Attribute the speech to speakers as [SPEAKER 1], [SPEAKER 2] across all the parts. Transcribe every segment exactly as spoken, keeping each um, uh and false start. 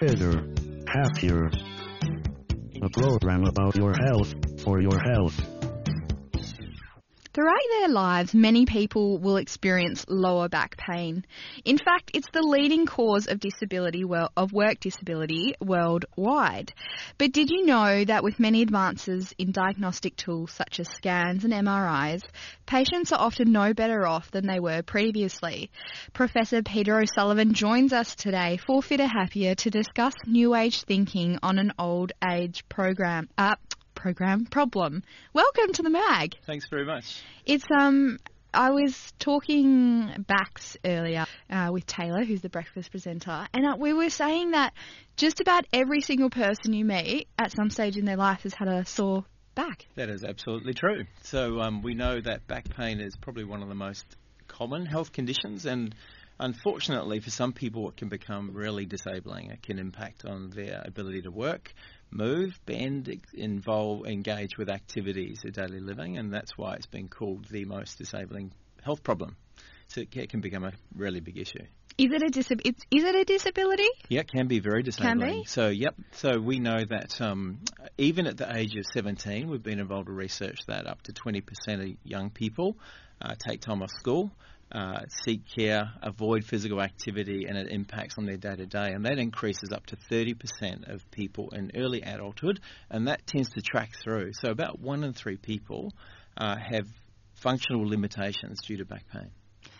[SPEAKER 1] fitter, happier. A program about your health, for your health.
[SPEAKER 2] Throughout their lives, many people will experience lower back pain. In fact, it's the leading cause of disability, well, of work disability worldwide. But did you know that with many advances in diagnostic tools such as scans and M R Is, patients are often no better off than they were previously? Professor Peter O'Sullivan joins us today for Fitter Happier to discuss new age thinking on an old age program. Uh, program problem. Welcome to the mag.
[SPEAKER 3] Thanks very much.
[SPEAKER 2] It's um I was talking backs earlier uh, with Taylor, who's the breakfast presenter, and uh, we were saying that just about every single person you meet at some stage in their life has had a sore back.
[SPEAKER 3] That is absolutely true. So um, we know that back pain is probably one of the most common health conditions, and unfortunately for some people it can become really disabling. It can impact on their ability to work, move, bend, involve, engage with activities of daily living, and that's why it's been called the most disabling health problem. So it can become a really big issue.
[SPEAKER 2] Is it a disab- it's, is it a disability?
[SPEAKER 3] Yeah, it can be very disabling.
[SPEAKER 2] Can be?
[SPEAKER 3] So, yep. So we know that um, even at the age of seventeen, we've been involved in research that up to twenty percent of young people uh, take time off school, Uh, seek care, avoid physical activity, and it impacts on their day-to-day. And that increases up to thirty percent of people in early adulthood, and that tends to track through. So about one in three people uh, have functional limitations due to back pain.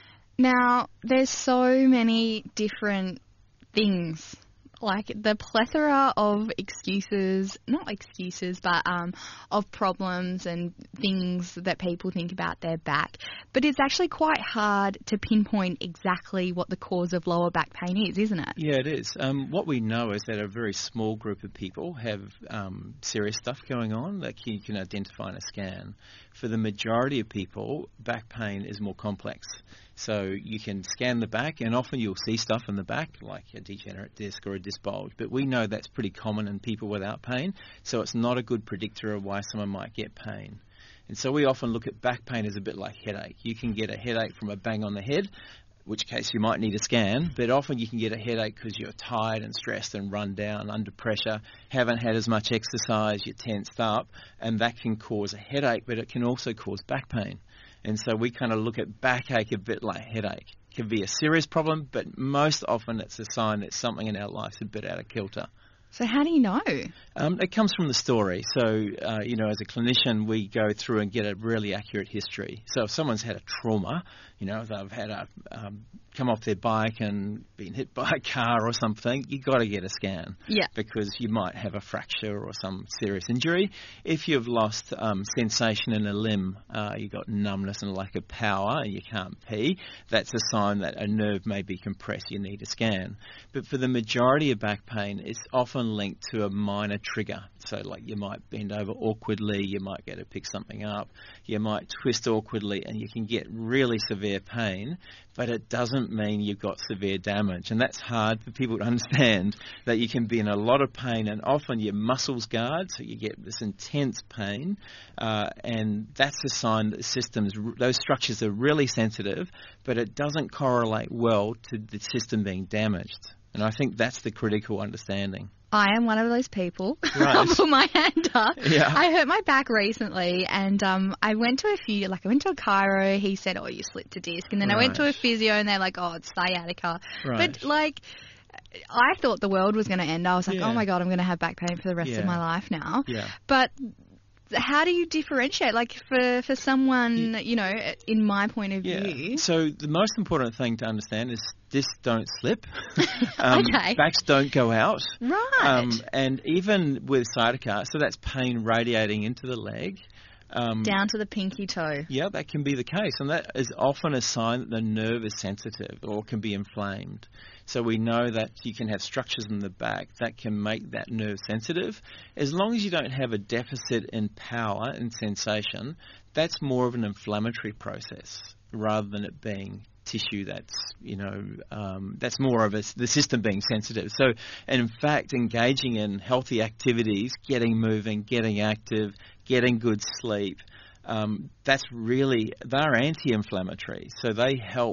[SPEAKER 2] Now, there's so many different things, like the plethora of excuses, not excuses, but um, of problems and things that people think about their back. But it's actually quite hard to pinpoint exactly what the cause of lower back pain is, isn't it?
[SPEAKER 3] Yeah, it is. Um, what we know is that a very small group of people have um, serious stuff going on that you can identify in a scan. For the majority of people, back pain is more complex. So you can scan the back, and often you'll see stuff in the back, like a degenerate disc or a disc bulge. But we know that's pretty common in people without pain, so it's not a good predictor of why someone might get pain. And so we often look at back pain as a bit like headache. You can get a headache from a bang on the head, in which case you might need a scan, but often you can get a headache because you're tired and stressed and run down, under pressure, haven't had as much exercise, you're tensed up, and that can cause a headache, but it can also cause back pain. And so we kind of look at backache a bit like headache. It can be a serious problem, but most often it's a sign that something in our life's a bit out of kilter.
[SPEAKER 2] So how do you know?
[SPEAKER 3] Um, it comes from the story. So, uh, you know, as a clinician, we go through and get a really accurate history. So if someone's had a trauma, you know, if they've had a um, come off their bike and been hit by a car or something, you've got to get a scan.
[SPEAKER 2] Yeah.
[SPEAKER 3] Because you might have a fracture or some serious injury. If you've lost um, sensation in a limb, uh, you've got numbness and lack of power and you can't pee, that's a sign that a nerve may be compressed. You need a scan. But for the majority of back pain, it's often linked to a minor trigger. So like you might bend over awkwardly, you might get to pick something up, you might twist awkwardly, and you can get really severe pain, but it doesn't mean you've got severe damage. And that's hard for people to understand, that you can be in a lot of pain and often your muscles guard, so you get this intense pain, uh, and that's a sign that the systems, those structures are really sensitive, but it doesn't correlate well to the system being damaged. And I think that's the critical understanding.
[SPEAKER 2] I am one of those people.
[SPEAKER 3] Right.
[SPEAKER 2] I'll put my hand up.
[SPEAKER 3] Yeah.
[SPEAKER 2] I hurt my back recently, and um, I went to a few, like I went to a chiro, he said, oh, you slipped a disc. And then right. I went to a physio, and they're like, oh, it's sciatica.
[SPEAKER 3] Right.
[SPEAKER 2] But, like, I thought the world was going to end. I was like,
[SPEAKER 3] yeah.
[SPEAKER 2] oh, my God, I'm going to have back pain for the rest
[SPEAKER 3] yeah.
[SPEAKER 2] of my life now.
[SPEAKER 3] Yeah.
[SPEAKER 2] But how do you differentiate? Like, for, for someone, you know, in my point of
[SPEAKER 3] yeah.
[SPEAKER 2] view.
[SPEAKER 3] So the most important thing to understand is discs don't slip. um,
[SPEAKER 2] okay.
[SPEAKER 3] Backs don't go out.
[SPEAKER 2] Right.
[SPEAKER 3] Um, and even with sciatica, so that's pain radiating into the leg. Um,
[SPEAKER 2] Down to the pinky toe.
[SPEAKER 3] Yeah, that can be the case. And that is often a sign that the nerve is sensitive or can be inflamed. So we know that you can have structures in the back that can make that nerve sensitive. As long as you don't have a deficit in power and sensation, that's more of an inflammatory process rather than it being tissue that's, you know, um, that's more of a, the system being sensitive. So, in fact, engaging in healthy activities, getting moving, getting active, getting good sleep, um, that's really, they're anti-inflammatory. So they help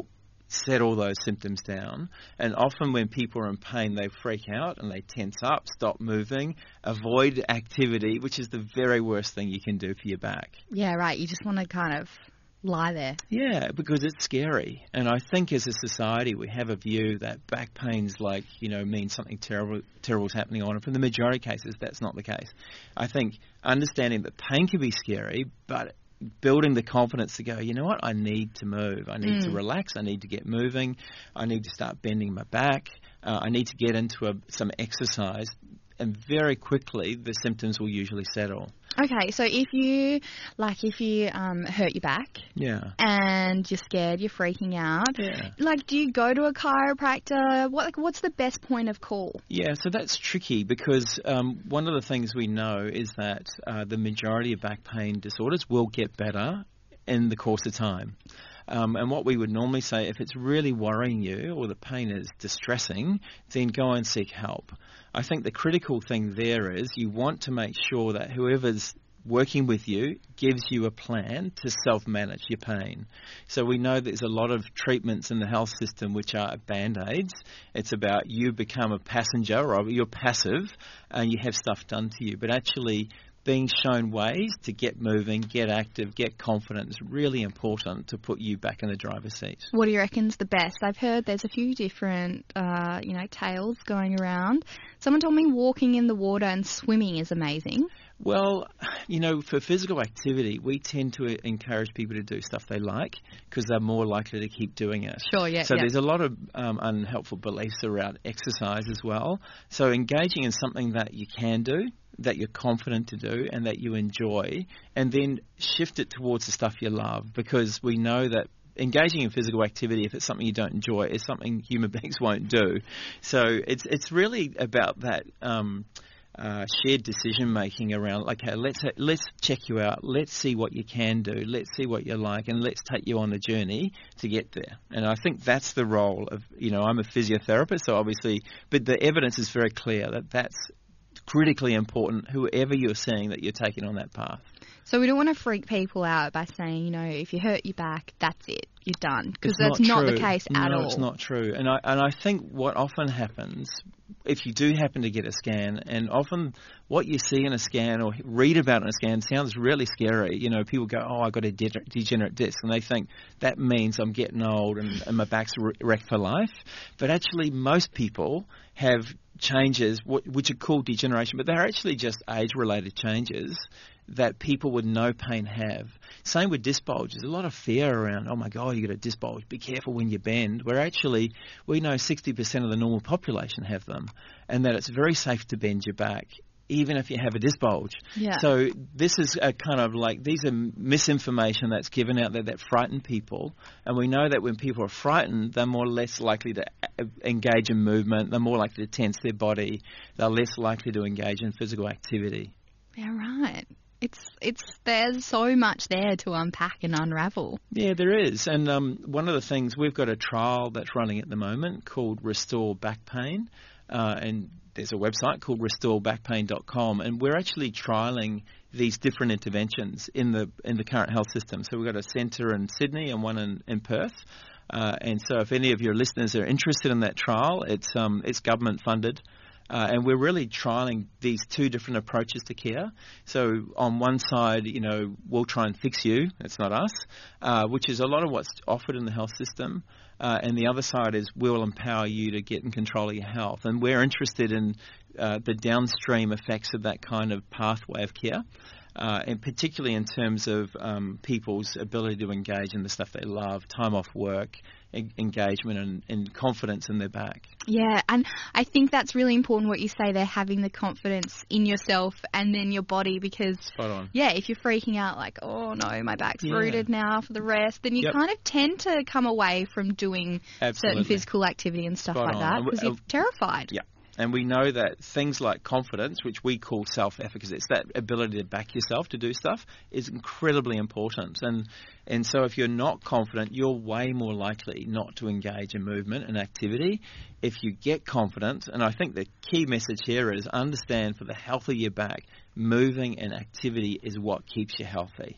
[SPEAKER 3] settle those symptoms down. And often when people are in pain, they freak out and they tense up, stop moving, avoid activity, which is the very worst thing you can do for your back.
[SPEAKER 2] Yeah, right. You just want to kind of lie there.
[SPEAKER 3] Yeah, because it's scary. And I think as a society, we have a view that back pain's like, you know, means something terrible terrible is happening on. And for the majority of cases, that's not the case. I think understanding that pain can be scary, but building the confidence to go, you know what, I need to move. I need mm. to relax. I need to get moving. I need to start bending my back. Uh, I need to get into a, some exercise. And very quickly, the symptoms will usually settle.
[SPEAKER 2] Okay, so if you, like, if you um, hurt your back,
[SPEAKER 3] yeah,
[SPEAKER 2] and you're scared, you're freaking out,
[SPEAKER 3] yeah,
[SPEAKER 2] like, do you go to a chiropractor? What, like, what's the best point of call?
[SPEAKER 3] Yeah, so that's tricky because um, one of the things we know is that uh, the majority of back pain disorders will get better in the course of time. Um, and what we would normally say, if it's really worrying you or the pain is distressing, then go and seek help. I think the critical thing there is you want to make sure that whoever's working with you gives you a plan to self-manage your pain. So we know there's a lot of treatments in the health system which are Band-Aids. It's about you become a passenger or you're passive and you have stuff done to you. But actually being shown ways to get moving, get active, get confident is really important to put you back in the driver's seat.
[SPEAKER 2] What do you reckon's the best? I've heard there's a few different, uh, you know, tales going around. Someone told me walking in the water and swimming is amazing.
[SPEAKER 3] Well, you know, for physical activity, we tend to encourage people to do stuff they like because they're more likely to keep doing it.
[SPEAKER 2] Sure, yeah.
[SPEAKER 3] So
[SPEAKER 2] yeah.
[SPEAKER 3] there's a lot of um, unhelpful beliefs around exercise as well. So engaging in something that you can do, that you're confident to do and that you enjoy, and then shift it towards the stuff you love, because we know that engaging in physical activity, if it's something you don't enjoy, is something human beings won't do. So it's it's really about that um, uh, shared decision making around, like, okay, let's let's check you out, let's see what you can do, let's see what you like, and let's take you on the journey to get there. And I think that's the role of, you know, I'm a physiotherapist, so obviously, but the evidence is very clear that that's critically important, whoever you're seeing, that you're taking on that path.
[SPEAKER 2] So we don't want to freak people out by saying, you know, if you hurt your back, that's it, you're done. Because that's
[SPEAKER 3] not,
[SPEAKER 2] not the case at
[SPEAKER 3] no,
[SPEAKER 2] all.
[SPEAKER 3] No, it's not true. And I, and I think what often happens, if you do happen to get a scan, and often what you see in a scan or read about in a scan sounds really scary. You know, people go, oh, I got a de- degenerate disc, and they think that means I'm getting old and, and my back's wrecked for life. But actually, most people have changes which are called degeneration, but they're actually just age-related changes that people with no pain have. Same with disc bulges. A lot of fear around, oh my God, you got a disc bulge, be careful when you bend, where actually we know sixty percent of the normal population have them, and that it's very safe to bend your back even if you have a disc bulge.
[SPEAKER 2] Yeah.
[SPEAKER 3] So this is a kind of like, these are misinformation that's given out there that frighten people. And we know that when people are frightened, they're more or less likely to engage in movement. They're more likely to tense their body. They're less likely to engage in physical activity.
[SPEAKER 2] Yeah, right. It's it's there's so much there to unpack and unravel.
[SPEAKER 3] Yeah, there is. And um, one of the things, we've got a trial that's running at the moment called Restore Back Pain. Uh, and there's a website called restore back pain dot com, and we're actually trialling these different interventions in the in the current health system. So we've got a centre in Sydney and one in, in Perth. Uh, and so if any of your listeners are interested in that trial, it's um, it's government funded. Uh, and we're really trialling these two different approaches to care. So on one side, you know, we'll try and fix you. It's not us, uh, which is a lot of what's offered in the health system. Uh, and the other side is we'll empower you to get in control of your health. And we're interested in uh, the downstream effects of that kind of pathway of care. Uh, and particularly in terms of um, people's ability to engage in the stuff they love, time off work, en- engagement and, and confidence in their back.
[SPEAKER 2] Yeah, and I think that's really important what you say there, having the confidence in yourself and then your body, because,
[SPEAKER 3] Spot on.
[SPEAKER 2] yeah, if you're freaking out like, oh no, my back's
[SPEAKER 3] Yeah.
[SPEAKER 2] rooted now for the rest, then you
[SPEAKER 3] Yep.
[SPEAKER 2] kind of tend to come away from doing
[SPEAKER 3] Absolutely.
[SPEAKER 2] certain physical activity and stuff
[SPEAKER 3] Spot
[SPEAKER 2] like
[SPEAKER 3] on.
[SPEAKER 2] that
[SPEAKER 3] And we-
[SPEAKER 2] because you're
[SPEAKER 3] uh,
[SPEAKER 2] terrified.
[SPEAKER 3] Yeah. And we know that things like confidence, which we call self-efficacy, it's that ability to back yourself to do stuff, is incredibly important. And and so if you're not confident, you're way more likely not to engage in movement and activity. If you get confident, and I think the key message here is understand, for the health of your back, moving and activity is what keeps you healthy.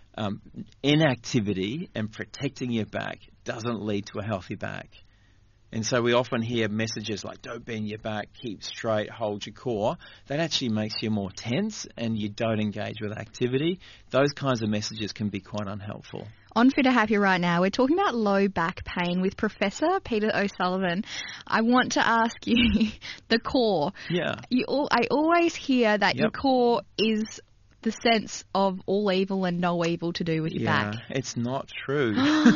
[SPEAKER 3] um, inactivity and protecting your back doesn't lead to a healthy back. And so we often hear messages like, don't bend your back, keep straight, hold your core. That actually makes you more tense and you don't engage with activity. Those kinds of messages can be quite unhelpful.
[SPEAKER 2] On Fitter Happier right now, we're talking about low back pain with Professor Peter O'Sullivan. I want to ask you, the core.
[SPEAKER 3] Yeah.
[SPEAKER 2] You all, I always hear that
[SPEAKER 3] Yep.
[SPEAKER 2] your core is the sense of all evil and no evil to do with your
[SPEAKER 3] yeah,
[SPEAKER 2] back.
[SPEAKER 3] it's not true.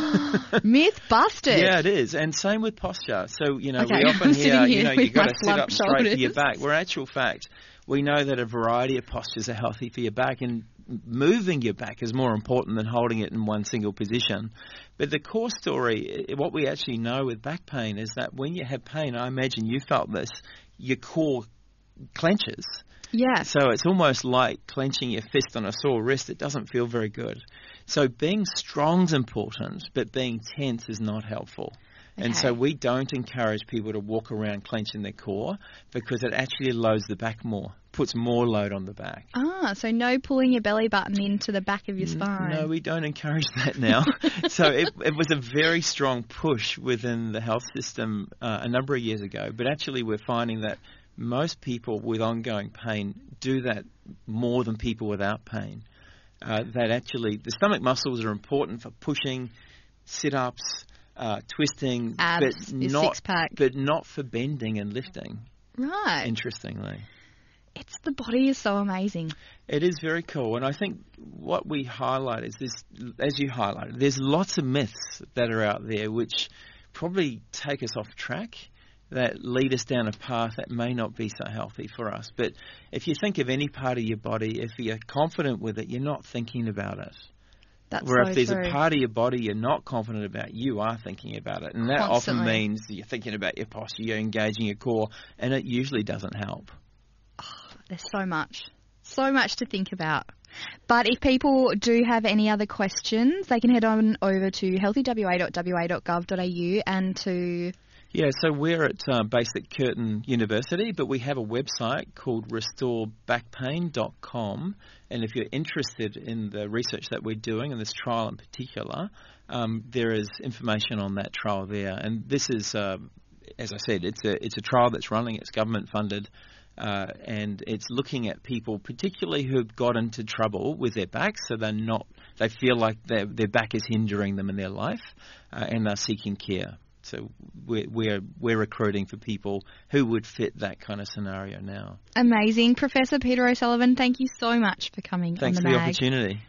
[SPEAKER 2] Myth busted.
[SPEAKER 3] Yeah, it is. And same with posture. So, you know,
[SPEAKER 2] Okay,
[SPEAKER 3] we often
[SPEAKER 2] I'm sitting
[SPEAKER 3] hear,
[SPEAKER 2] here
[SPEAKER 3] you know,
[SPEAKER 2] with
[SPEAKER 3] you've got
[SPEAKER 2] my
[SPEAKER 3] to sit up
[SPEAKER 2] slumped
[SPEAKER 3] straight for your
[SPEAKER 2] shoulders.
[SPEAKER 3] back. Where actual fact, we know that a variety of postures are healthy for your back, and moving your back is more important than holding it in one single position. But the core story, what we actually know with back pain is that when you have pain, I imagine you felt this, your core clenches.
[SPEAKER 2] Yeah.
[SPEAKER 3] So it's almost like clenching your fist on a sore wrist. It doesn't feel very good. So being strong is important, but being tense is not helpful.
[SPEAKER 2] Okay.
[SPEAKER 3] And so we don't encourage people to walk around clenching their core because it actually loads the back more, puts more load on the back.
[SPEAKER 2] Ah, so no pulling your belly button into the back of your spine.
[SPEAKER 3] No, we don't encourage that now. So it, it was a very strong push within the health system uh, a number of years ago. But actually we're finding that most people with ongoing pain do that more than people without pain. Uh, that actually, the stomach muscles are important for pushing, sit-ups, uh, twisting,
[SPEAKER 2] Abs,
[SPEAKER 3] but
[SPEAKER 2] your
[SPEAKER 3] not,
[SPEAKER 2] six-pack.
[SPEAKER 3] but not for bending and lifting,
[SPEAKER 2] Right.
[SPEAKER 3] interestingly.
[SPEAKER 2] It's the body is so amazing.
[SPEAKER 3] It is very cool, and I think what we highlight is this, as you highlighted, there's lots of myths that are out there which probably take us off track, that lead us down a path that may not be so healthy for us. But if you think of any part of your body, if you're confident with it, you're not thinking about it.
[SPEAKER 2] That's
[SPEAKER 3] Where
[SPEAKER 2] so
[SPEAKER 3] if there's
[SPEAKER 2] true.
[SPEAKER 3] a part of your body you're not confident about, you are thinking about it. And that
[SPEAKER 2] Constantly.
[SPEAKER 3] often means you're thinking about your posture, you're engaging your core, and it usually doesn't help.
[SPEAKER 2] There's so much. So much to think about. But if people do have any other questions, they can head on over to healthy w a dot w a dot gov dot a u and to...
[SPEAKER 3] Yeah, so we're at uh, based at Curtin University, but we have a website called restore back pain dot com. And if you're interested in the research that we're doing, and this trial in particular, um, there is information on that trial there. And this is, uh, as I said, it's a it's a trial that's running. It's government funded. Uh, and it's looking at people, particularly who have got into trouble with their backs, so they're not, they feel like their their back is hindering them in their life, uh, and they're seeking care. So we're, we're we're recruiting for people who would fit that kind of scenario now.
[SPEAKER 2] Amazing. Professor Peter O'Sullivan, thank you so much for coming
[SPEAKER 3] Thanks
[SPEAKER 2] on
[SPEAKER 3] for
[SPEAKER 2] the
[SPEAKER 3] the
[SPEAKER 2] mag.
[SPEAKER 3] opportunity.